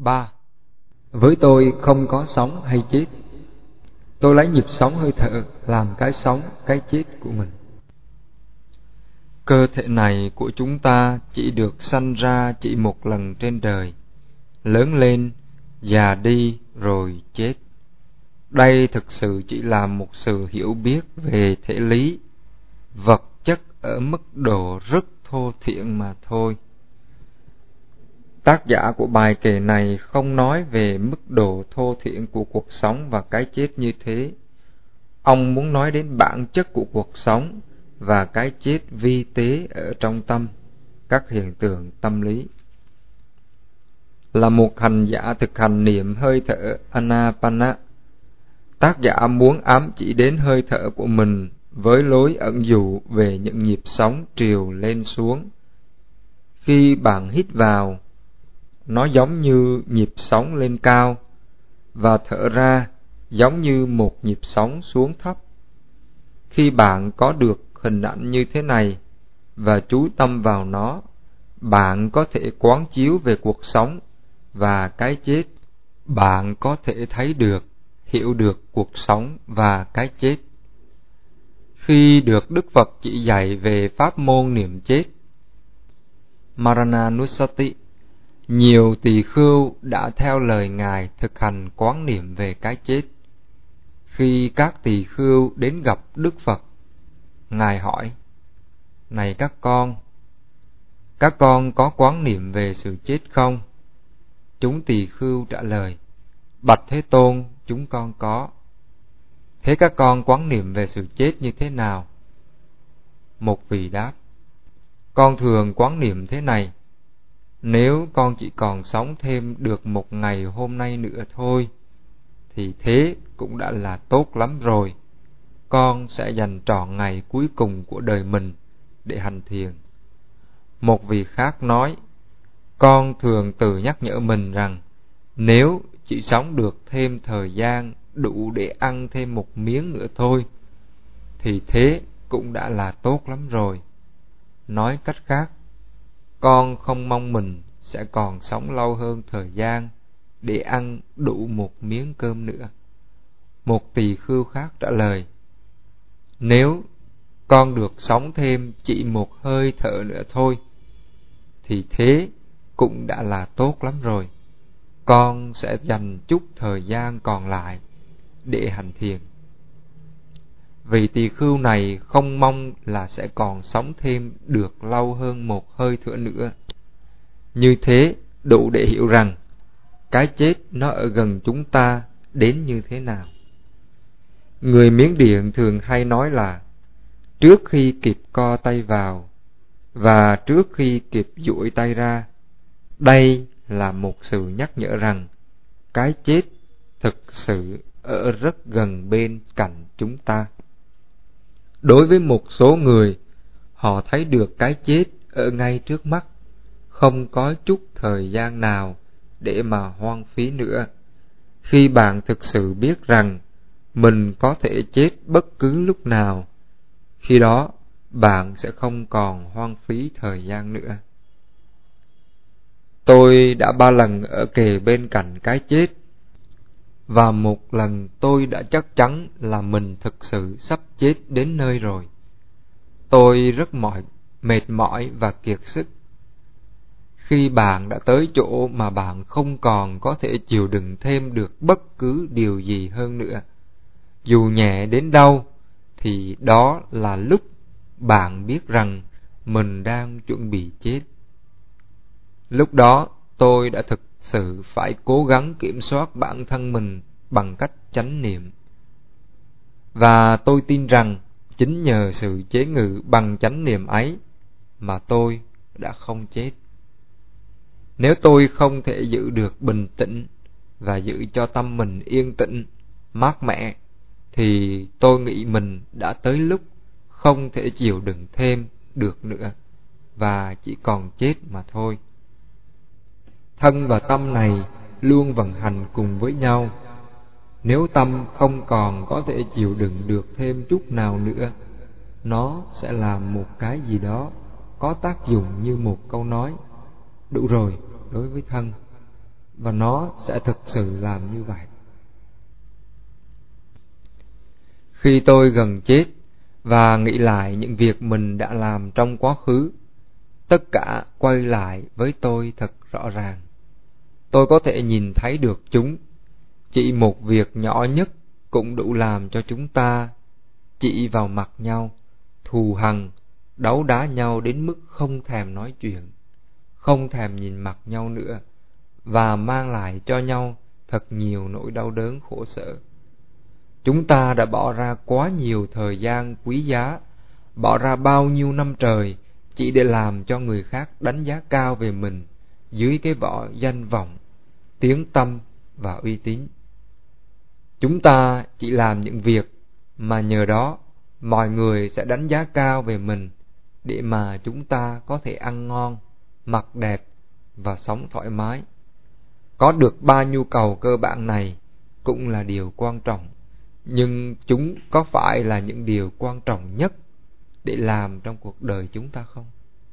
3. Với tôi không có sống hay chết. Tôi lấy nhịp sống hơi thở làm cái sống, cái chết của mình. Cơ thể này của chúng ta chỉ được sanh ra chỉ một lần trên đời, lớn lên, già đi rồi chết. Đây thực sự chỉ là một sự hiểu biết về thể lý, vật chất ở mức độ rất thô thiển mà thôi. Tác giả của bài kệ này không nói về mức độ thô thiển của cuộc sống và cái chết như thế. Ông muốn nói đến bản chất của cuộc sống và cái chết vi tế ở trong tâm, các hiện tượng tâm lý. Là một hành giả thực hành niệm hơi thở Anapana, tác giả muốn ám chỉ đến hơi thở của mình với lối ẩn dụ về những nhịp sóng triều lên xuống. Khi bạn hít vào, nó giống như nhịp sóng lên cao, và thở ra giống như một nhịp sóng xuống thấp. Khi bạn có được hình ảnh như thế này và chú tâm vào nó, bạn có thể quán chiếu về cuộc sống và cái chết. Bạn có thể thấy được, hiểu được cuộc sống và cái chết. Khi được Đức Phật chỉ dạy về pháp môn niệm chết, Marananusati, nhiều tỳ khưu đã theo lời Ngài thực hành quán niệm về cái chết. Khi các tỳ khưu đến gặp Đức Phật, Ngài hỏi: Này các con có quán niệm về sự chết không? Chúng tỳ khưu trả lời: Bạch Thế Tôn, chúng con có. Thế các con quán niệm về sự chết như thế nào? Một vị đáp: Con thường quán niệm thế này: nếu con chỉ còn sống thêm được một ngày hôm nay nữa thôi, thì thế cũng đã là tốt lắm rồi. Con sẽ dành trọn ngày cuối cùng của đời mình để hành thiền. Một vị khác nói: Con thường tự nhắc nhở mình rằng nếu chỉ sống được thêm thời gian đủ để ăn thêm một miếng nữa thôi, thì thế cũng đã là tốt lắm rồi. Nói cách khác, con không mong mình sẽ còn sống lâu hơn thời gian để ăn đủ một miếng cơm nữa. Một tỳ khưu khác trả lời: Nếu con được sống thêm chỉ một hơi thở nữa thôi, thì thế cũng đã là tốt lắm rồi. Con sẽ dành chút thời gian còn lại để hành thiền. Vị tỳ khưu này không mong là sẽ còn sống thêm được lâu hơn một hơi thở nữa. Như thế đủ để hiểu rằng cái chết nó ở gần chúng ta đến như thế nào. Người Miến Điện thường hay nói là trước khi kịp co tay vào và trước khi kịp duỗi tay ra, đây là một sự nhắc nhở rằng cái chết thực sự ở rất gần bên cạnh chúng ta. Đối với một số người, họ thấy được cái chết ở ngay trước mắt, không có chút thời gian nào để mà hoang phí nữa. Khi bạn thực sự biết rằng mình có thể chết bất cứ lúc nào, khi đó bạn sẽ không còn hoang phí thời gian nữa. Tôi đã 3 lần ở kề bên cạnh cái chết, và một lần tôi đã chắc chắn là mình thực sự sắp chết đến nơi rồi. Tôi rất mệt mỏi và kiệt sức. Khi bạn đã tới chỗ mà bạn không còn có thể chịu đựng thêm được bất cứ điều gì hơn nữa, dù nhẹ đến đâu, thì đó là lúc bạn biết rằng mình đang chuẩn bị chết. Lúc đó tôi đã thực sự phải cố gắng kiểm soát bản thân mình bằng cách chánh niệm. Và tôi tin rằng chính nhờ sự chế ngự bằng chánh niệm ấy mà tôi đã không chết. Nếu tôi không thể giữ được bình tĩnh và giữ cho tâm mình yên tĩnh, mát mẻ, thì tôi nghĩ mình đã tới lúc không thể chịu đựng thêm được nữa và chỉ còn chết mà thôi. Thân và tâm này luôn vận hành cùng với nhau. Nếu tâm không còn có thể chịu đựng được thêm chút nào nữa, nó sẽ làm một cái gì đó có tác dụng như một câu nói: đủ rồi đối với thân. và nó sẽ thực sự làm như vậy. Khi tôi gần chết và nghĩ lại những việc mình đã làm trong quá khứ, tất cả quay lại với tôi thật rõ ràng. Tôi có thể nhìn thấy được chúng. Chỉ một việc nhỏ nhất cũng đủ làm cho chúng ta chỉ vào mặt nhau, thù hằn, đấu đá nhau đến mức không thèm nói chuyện, không thèm nhìn mặt nhau nữa, và mang lại cho nhau thật nhiều nỗi đau đớn khổ sở. Chúng ta đã bỏ ra quá nhiều thời gian quý giá, bỏ ra bao nhiêu năm trời chỉ để làm cho người khác đánh giá cao về mình dưới cái vỏ danh vọng, tiếng tăm và uy tín. Chúng ta chỉ làm những việc mà nhờ đó mọi người sẽ đánh giá cao về mình, để mà chúng ta có thể ăn ngon, mặc đẹp và sống thoải mái. Có được ba nhu cầu cơ bản này cũng là điều quan trọng, nhưng chúng có phải là những điều quan trọng nhất để làm trong cuộc đời chúng ta không?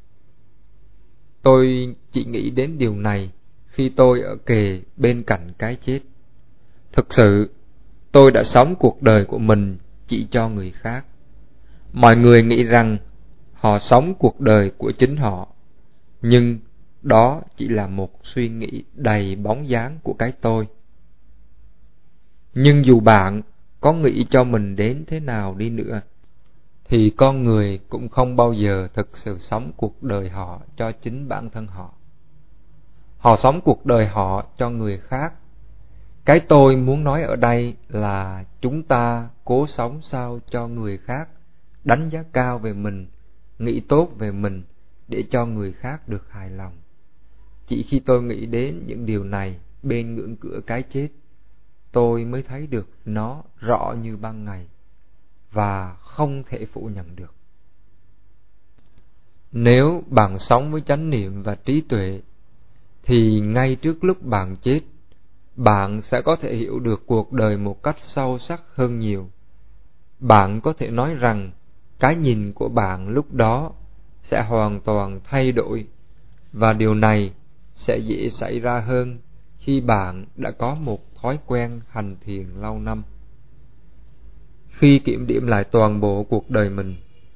Tôi chỉ nghĩ đến điều này khi tôi ở kề bên cạnh cái chết. Thực sự, tôi đã sống cuộc đời của mình chỉ cho người khác. Mọi người nghĩ rằng họ sống cuộc đời của chính họ, nhưng đó chỉ là một suy nghĩ đầy bóng dáng của cái tôi. Nhưng dù bạn có nghĩ cho mình đến thế nào đi nữa, thì con người cũng không bao giờ thực sự sống cuộc đời họ cho chính bản thân họ. Họ sống cuộc đời họ cho người khác. Cái tôi muốn nói ở đây là chúng ta cố sống sao cho người khác đánh giá cao về mình, nghĩ tốt về mình, để cho người khác được hài lòng. Chỉ khi tôi nghĩ đến những điều này bên ngưỡng cửa cái chết, tôi mới thấy được nó rõ như ban ngày và không thể phủ nhận được. Nếu bạn sống với chánh niệm và trí tuệ, thì ngay trước lúc bạn chết, bạn sẽ có thể hiểu được cuộc đời một cách sâu sắc hơn nhiều. Bạn có thể nói rằng cái nhìn của bạn lúc đó sẽ hoàn toàn thay đổi, và điều này sẽ dễ xảy ra hơn khi bạn đã có một thói quen hành thiền lâu năm. Khi kiểm điểm lại toàn bộ cuộc đời mình,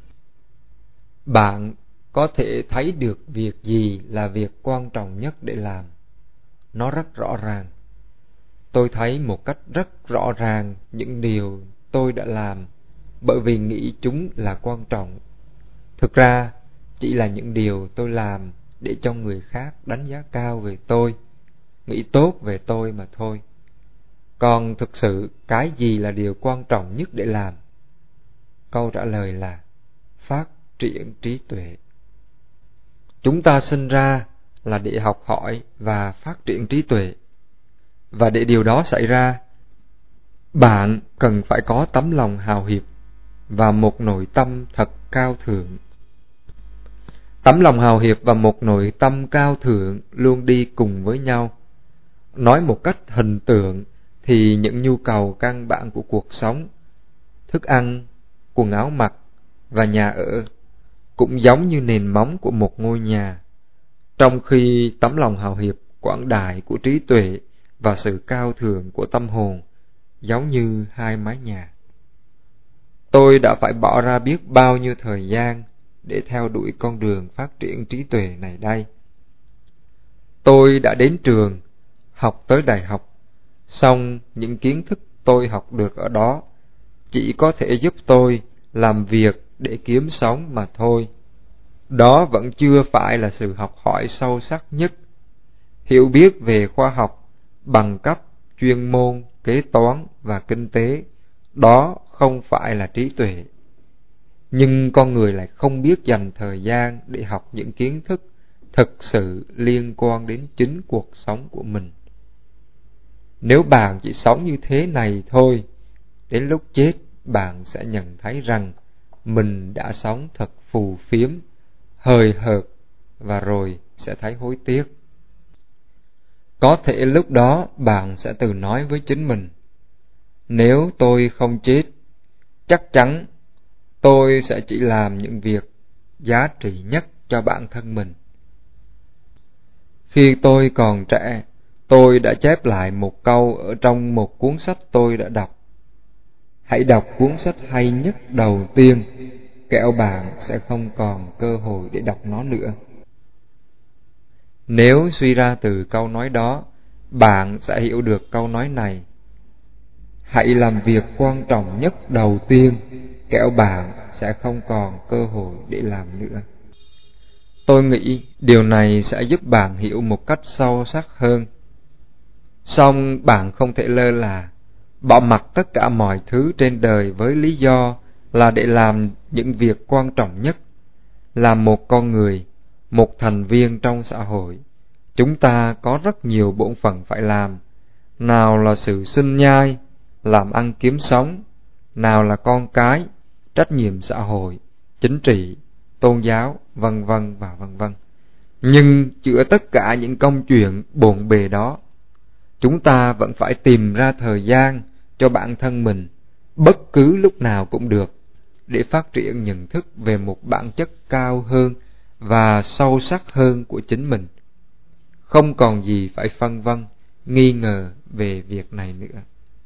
bạn có thể thấy được việc gì là việc quan trọng nhất để làm. Nó rất rõ ràng. Tôi thấy một cách rất rõ ràng những điều tôi đã làm bởi vì nghĩ chúng là quan trọng. Thực ra, chỉ là những điều tôi làm để cho người khác đánh giá cao về tôi, nghĩ tốt về tôi mà thôi. Còn thực sự, cái gì là điều quan trọng nhất để làm? Câu trả lời là phát triển trí tuệ. Chúng ta sinh ra là để học hỏi và phát triển trí tuệ. Và để điều đó xảy ra, bạn cần phải có tấm lòng hào hiệp và một nội tâm thật cao thượng. Tấm lòng hào hiệp và một nội tâm cao thượng luôn đi cùng với nhau. Nói một cách hình tượng thì những nhu cầu căn bản của cuộc sống, thức ăn, quần áo mặc và nhà ở cũng giống như nền móng của một ngôi nhà, trong khi tấm lòng hào hiệp quảng đại của trí tuệ và sự cao thượng của tâm hồn giống như hai mái nhà. Tôi đã phải bỏ ra biết bao nhiêu thời gian để theo đuổi con đường phát triển trí tuệ này đây. Tôi đã đến trường, học tới đại học, song những kiến thức tôi học được ở đó chỉ có thể giúp tôi làm việc để kiếm sống mà thôi. Đó vẫn chưa phải là sự học hỏi sâu sắc nhất. Hiểu biết về khoa học, bằng cấp, chuyên môn, kế toán và kinh tế, đó không phải là trí tuệ. Nhưng con người lại không biết dành thời gian để học những kiến thức thực sự liên quan đến chính cuộc sống của mình. Nếu bạn chỉ sống như thế này thôi, đến lúc chết bạn sẽ nhận thấy rằng mình đã sống thật phù phiếm, hời hợt, và rồi sẽ thấy hối tiếc. Có thể lúc đó bạn sẽ tự nói với chính mình, nếu tôi không chết, chắc chắn tôi sẽ chỉ làm những việc giá trị nhất cho bản thân mình. Khi tôi còn trẻ, Tôi đã chép lại một câu ở trong một cuốn sách tôi đã đọc. Hãy đọc cuốn sách hay nhất đầu tiên, kẻo bạn sẽ không còn cơ hội để đọc nó nữa. Nếu suy ra từ câu nói đó, bạn sẽ hiểu được câu nói này: hãy làm việc quan trọng nhất đầu tiên, kẻo bạn sẽ không còn cơ hội để làm nữa. Tôi nghĩ điều này sẽ giúp bạn hiểu một cách sâu sắc hơn. Song bạn không thể lơ là, bỏ mặc tất cả mọi thứ trên đời với lý do là để làm những việc quan trọng nhất. Làm một con người, một thành viên trong xã hội, chúng ta có rất nhiều bổn phận phải làm. Nào là sự sinh nhai, làm ăn kiếm sống, nào là con cái, trách nhiệm xã hội, chính trị, tôn giáo, vân vân và vân vân. Nhưng giữa tất cả những công chuyện bộn bề đó, chúng ta vẫn phải tìm ra thời gian cho bản thân mình, bất cứ lúc nào cũng được, để phát triển nhận thức về một bản chất cao hơn và sâu sắc hơn của chính mình. Không còn gì phải phân vân, nghi ngờ về việc này nữa.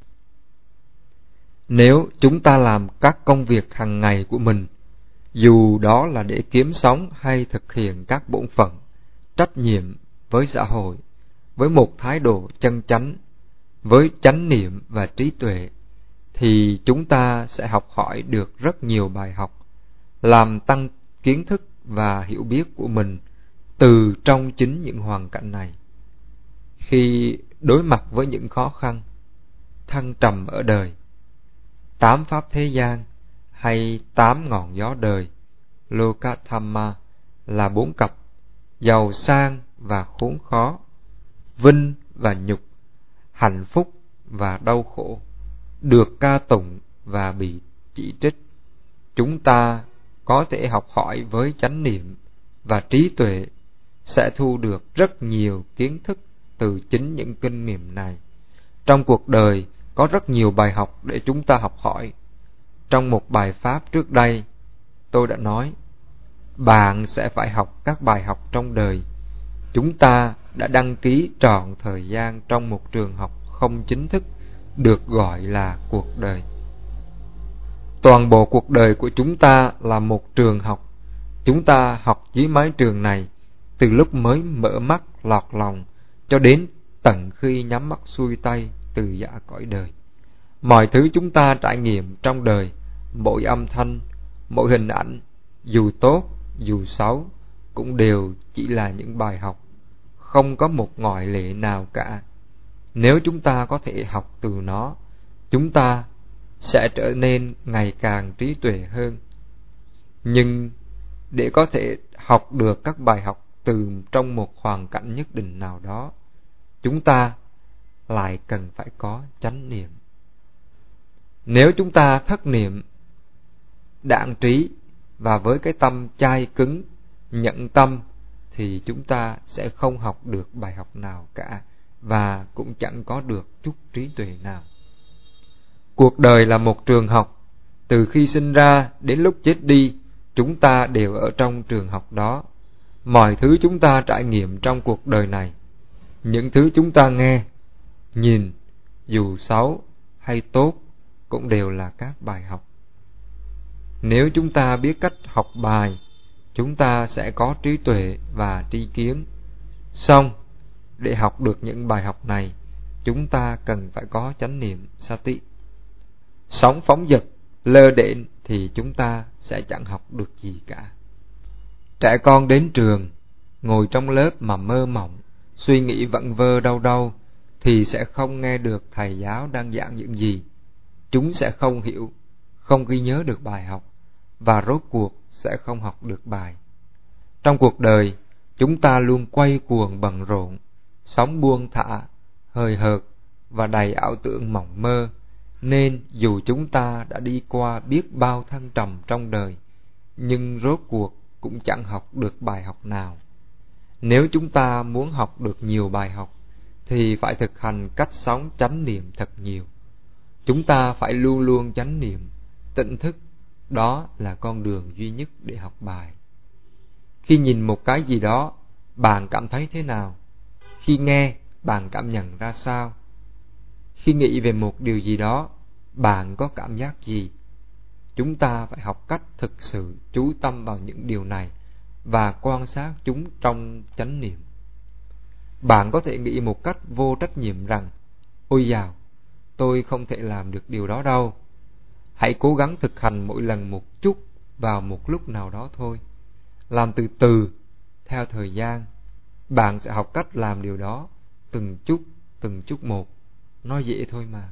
Nếu chúng ta làm các công việc hàng ngày của mình, dù đó là để kiếm sống hay thực hiện các bổn phận, trách nhiệm với xã hội, với một thái độ chân chánh, với chánh niệm và trí tuệ, thì chúng ta sẽ học hỏi được rất nhiều bài học, làm tăng kiến thức và hiểu biết của mình từ trong chính những hoàn cảnh này. Khi đối mặt với những khó khăn, thăng trầm ở đời, 8 pháp thế gian hay 8 ngọn gió đời, Lokathamma, là 4 cặp, giàu sang và khốn khó, vinh và nhục, hạnh phúc và đau khổ, được ca tụng và bị chỉ trích. Chúng ta có thể học hỏi với chánh niệm và trí tuệ, sẽ thu được rất nhiều kiến thức từ chính những kinh nghiệm này. Trong cuộc đời có rất nhiều bài học để chúng ta học hỏi. Trong một bài pháp trước đây, tôi đã nói, bạn sẽ phải học các bài học trong đời. Chúng ta đã đăng ký trọn thời gian trong một trường học không chính thức, được gọi là cuộc đời. Toàn bộ cuộc đời của chúng ta là một trường học. Chúng ta học dưới mái trường này từ lúc mới mở mắt lọt lòng cho đến tận khi nhắm mắt xuôi tay từ giã cõi đời. Mọi thứ chúng ta trải nghiệm trong đời, mỗi âm thanh, mỗi hình ảnh, dù tốt, dù xấu, cũng đều chỉ là những bài học, không có một ngoại lệ nào cả. Nếu chúng ta có thể học từ nó, chúng ta sẽ trở nên ngày càng trí tuệ hơn. Nhưng để có thể học được các bài học từ trong một hoàn cảnh nhất định nào đó, chúng ta lại cần phải có chánh niệm. Nếu chúng ta thất niệm, đãng trí và với cái tâm chai cứng, nhẫn tâm, thì chúng ta sẽ không học được bài học nào cả, và cũng chẳng có được chút trí tuệ nào. Cuộc đời là một trường học. Từ khi sinh ra đến lúc chết đi, chúng ta đều ở trong trường học đó. Mọi thứ chúng ta trải nghiệm trong cuộc đời này, những thứ chúng ta nghe, nhìn, dù xấu hay tốt, cũng đều là các bài học. Nếu chúng ta biết cách học bài, chúng ta sẽ có trí tuệ và tri kiến. Song, để học được những bài học này, chúng ta cần phải có chánh niệm sati. Sống phóng dật, lơ đễnh thì chúng ta sẽ chẳng học được gì cả. Trẻ con đến trường, ngồi trong lớp mà mơ mộng, suy nghĩ vẩn vơ đâu đâu, thì sẽ không nghe được thầy giáo đang giảng những gì. Chúng sẽ không hiểu, không ghi nhớ được bài học, và rốt cuộc sẽ không học được bài. Trong cuộc đời, chúng ta luôn quay cuồng bận rộn, sống buông thả, hời hợt và đầy ảo tưởng mộng mơ, nên dù chúng ta đã đi qua biết bao thăng trầm trong đời, nhưng rốt cuộc cũng chẳng học được bài học nào. Nếu chúng ta muốn học được nhiều bài học, thì phải thực hành cách sống chánh niệm thật nhiều. Chúng ta phải luôn luôn chánh niệm, tỉnh thức, đó là con đường duy nhất để học bài. Khi nhìn một cái gì đó, bạn cảm thấy thế nào? Khi nghe, bạn cảm nhận ra sao? Khi nghĩ về một điều gì đó, bạn có cảm giác gì? Chúng ta phải học cách thực sự chú tâm vào những điều này và quan sát chúng trong chánh niệm. Bạn có thể nghĩ một cách vô trách nhiệm rằng, ôi dào, tôi không thể làm được điều đó đâu. Hãy cố gắng thực hành mỗi lần một chút vào một lúc nào đó thôi. Làm từ từ, theo thời gian, bạn sẽ học cách làm điều đó từng chút một. Nó dễ thôi mà.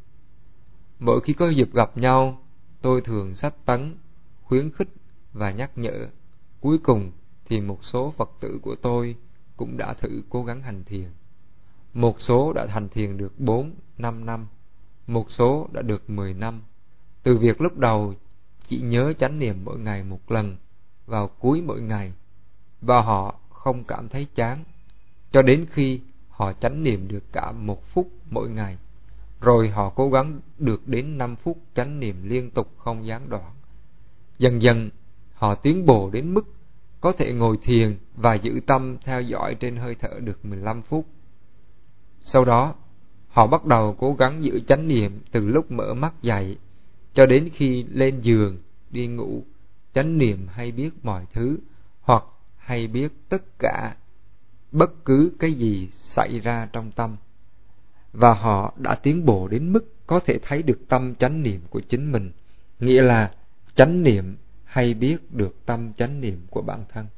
Mỗi khi có dịp gặp nhau, tôi thường sách tấn, khuyến khích và nhắc nhở. Cuối cùng thì một số Phật tử của tôi cũng đã thử cố gắng hành thiền. Một số đã hành thiền được 4-5 năm, một số đã được 10 năm. Từ việc lúc đầu chỉ nhớ chánh niệm mỗi ngày một lần vào cuối mỗi ngày, và họ không cảm thấy chán, cho đến khi họ chánh niệm được cả 1 phút mỗi ngày. Rồi họ cố gắng được đến 5 phút chánh niệm liên tục không gián đoạn. Dần dần họ tiến bộ đến mức có thể ngồi thiền và giữ tâm theo dõi trên hơi thở được 15 phút. Sau đó họ bắt đầu cố gắng giữ chánh niệm từ lúc mở mắt dậy cho đến khi lên giường đi ngủ. Chánh niệm hay biết mọi thứ, hoặc hay biết tất cả bất cứ cái gì xảy ra trong tâm. Và họ đã tiến bộ đến mức có thể thấy được tâm chánh niệm của chính mình, nghĩa là chánh niệm hay biết được tâm chánh niệm của bản thân.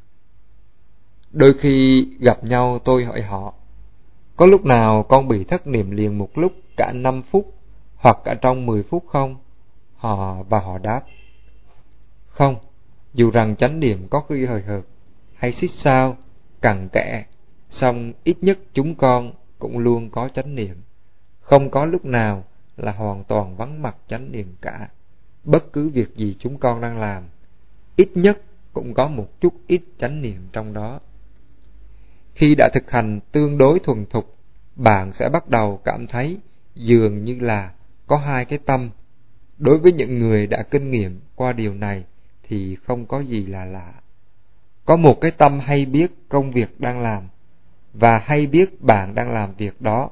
Đôi khi gặp nhau, tôi hỏi họ, có lúc nào con bị thất niệm liền một lúc cả 5 phút hoặc cả trong 10 phút không? Họ đáp, không, dù rằng chánh niệm có khi hời hợt hay xích sao, cặn kẽ, song ít nhất chúng con cũng luôn có chánh niệm. Không có lúc nào là hoàn toàn vắng mặt chánh niệm cả. Bất cứ việc gì chúng con đang làm, ít nhất cũng có một chút ít chánh niệm trong đó. Khi đã thực hành tương đối thuần thục, bạn sẽ bắt đầu cảm thấy dường như là có 2 cái tâm. Đối với những người đã kinh nghiệm qua điều này thì không có gì là lạ. Có một cái tâm hay biết công việc đang làm và hay biết bạn đang làm việc đó.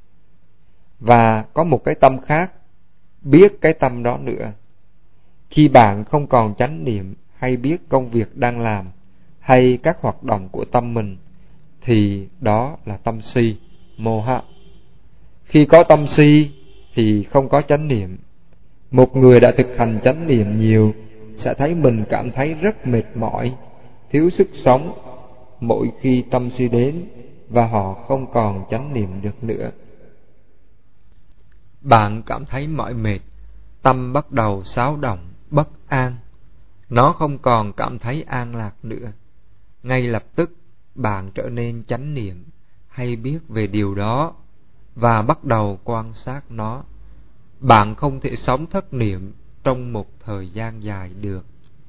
Và có một cái tâm khác biết cái tâm đó nữa. Khi bạn không còn chánh niệm hay biết công việc đang làm hay các hoạt động của tâm mình, thì đó là tâm si, moha. Khi có tâm si thì không có chánh niệm. Một người đã thực hành chánh niệm nhiều sẽ thấy mình cảm thấy rất mệt mỏi, thiếu sức sống mỗi khi tâm si đến, và họ không còn chánh niệm được nữa. Bạn cảm thấy mỏi mệt, tâm bắt đầu xáo động, bất an. Nó không còn cảm thấy an lạc nữa. Ngay lập tức bạn trở nên chánh niệm hay biết về điều đó và bắt đầu quan sát nó. Bạn không thể sống thất niệm trong một thời gian dài được.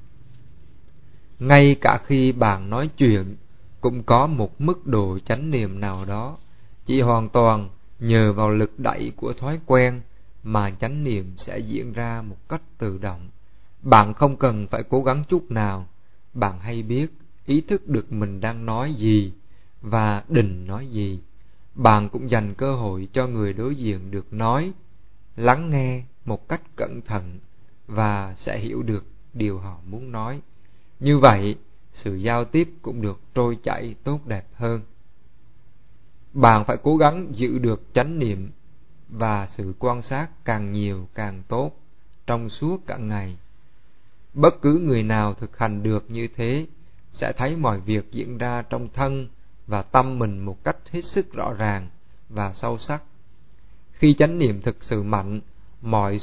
Ngay cả khi bạn nói chuyện cũng có một mức độ chánh niệm nào đó, chỉ hoàn toàn nhờ vào lực đẩy của thói quen mà chánh niệm sẽ diễn ra một cách tự động. Bạn không cần phải cố gắng chút nào. Bạn hay biết, ý thức được mình đang nói gì và định nói gì. Bạn cũng dành cơ hội cho người đối diện được nói, lắng nghe một cách cẩn thận và sẽ hiểu được điều họ muốn nói. Như vậy, sự giao tiếp cũng được trôi chảy tốt đẹp hơn. Bạn phải cố gắng giữ được chánh niệm và sự quan sát càng nhiều càng tốt trong suốt cả ngày. Bất cứ người nào thực hành được như thế sẽ thấy mọi việc diễn ra trong thân và tâm mình một cách hết sức rõ ràng và sâu sắc. Khi chánh niệm thực sự mạnh, mọi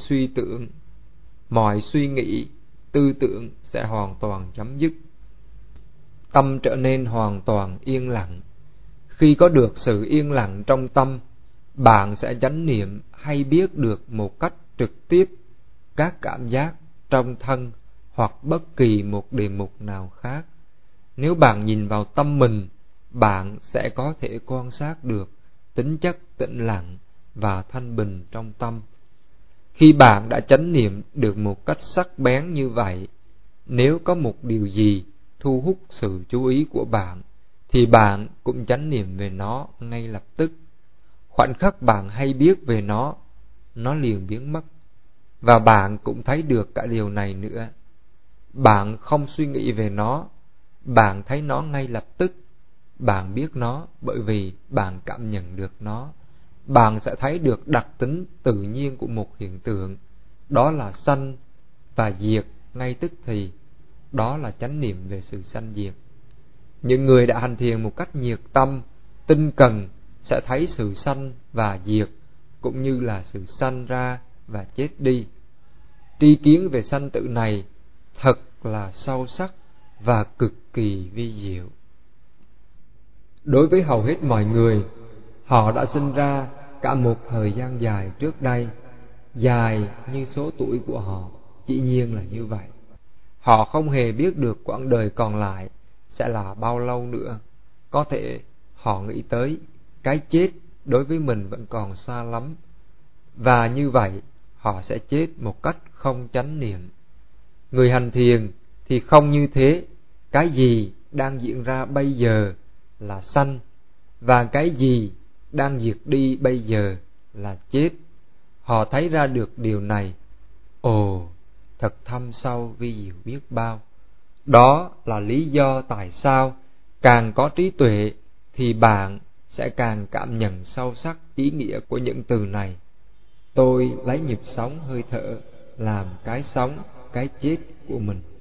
suy nghĩ, tư tưởng sẽ hoàn toàn chấm dứt. Tâm trở nên hoàn toàn yên lặng. Khi có được sự yên lặng trong tâm, bạn sẽ chánh niệm hay biết được một cách trực tiếp các cảm giác trong thân hoặc bất kỳ một đề mục nào khác. Nếu bạn nhìn vào tâm mình, bạn sẽ có thể quan sát được tính chất tĩnh lặng và thanh bình trong tâm. Khi bạn đã chánh niệm được một cách sắc bén như vậy, nếu có một điều gì thu hút sự chú ý của bạn, thì bạn cũng chánh niệm về nó ngay lập tức khoảnh khắc bạn hay biết về nó liền biến mất. Và bạn cũng thấy được cả điều này nữa. Bạn không suy nghĩ về nó, bạn thấy nó ngay lập tức. Bạn biết nó bởi vì bạn cảm nhận được nó. Bạn sẽ thấy được đặc tính tự nhiên của một hiện tượng, đó là sanh và diệt ngay tức thì. Đó là chánh niệm về sự sanh diệt. Những người đã hành thiền một cách nhiệt tâm, tinh cần sẽ thấy sự sanh và diệt, cũng như là sự sanh ra và chết đi. Tri kiến về sanh tử này thật là sâu sắc và cực kỳ vi diệu. Đối với hầu hết mọi người, họ đã sinh ra cả một thời gian dài trước đây, dài như số tuổi của họ, dĩ nhiên là như vậy. Họ không hề biết được quãng đời còn lại sẽ là bao lâu nữa. Có thể họ nghĩ tới cái chết đối với mình vẫn còn xa lắm, và như vậy họ sẽ chết một cách không chánh niệm. Người hành thiền thì không như thế. Cái gì đang diễn ra bây giờ là sanh, và cái gì đang diệt đi bây giờ là chết. Họ thấy ra được điều này. Ồ, thật thâm sâu vi diệu biết bao. Đó là lý do tại sao càng có trí tuệ thì bạn sẽ càng cảm nhận sâu sắc ý nghĩa của những từ này. Tôi lấy nhịp sống hơi thở làm cái sống, cái chết của mình.